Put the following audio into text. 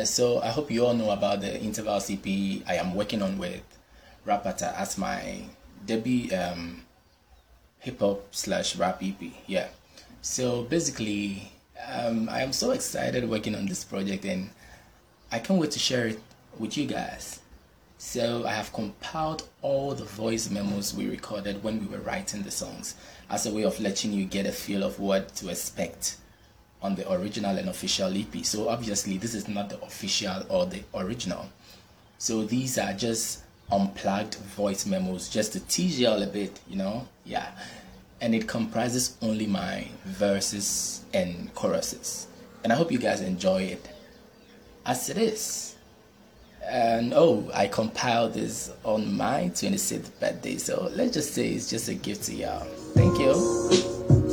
So I hope you all know about the interval CP I am working on with Rapata as my debut hip hop slash rap EP. Yeah. So basically, I am so excited working on this project and I can't wait to share it with you guys. So I have compiled all the voice memos we recorded when we were writing the songs as a way of letting you get a feel of what to expect on the original and official EP. So obviously this is not the official or the original. So these are just unplugged voice memos just to tease you all a bit, Yeah. And it comprises only my verses and choruses. And I hope you guys enjoy it as it is. And I compiled this on my 26th birthday. So let's just say it's just a gift to y'all. Thank you.